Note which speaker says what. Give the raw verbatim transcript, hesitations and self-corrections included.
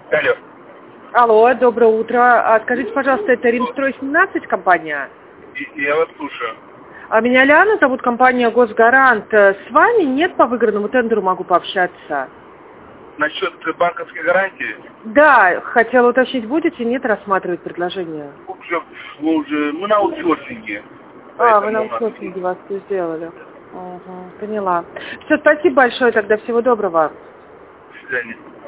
Speaker 1: Алло.
Speaker 2: Алло, доброе утро. А, скажите, пожалуйста, это Римстрой семнадцать компания?
Speaker 1: И, я вас слушаю.
Speaker 2: А меня Лиана зовут, компания Госгарант. С вами нет по выигранному тендеру, могу пообщаться.
Speaker 1: Насчет банковской гарантии?
Speaker 2: Да, хотела уточнить, будете, нет, рассматривать предложение?
Speaker 1: Уже, мы уже, мы на аутсорсинге.
Speaker 2: А, вы на аутсорсинге вас все сделали. Угу, поняла. Все, спасибо большое тогда, всего доброго.
Speaker 1: До свидания.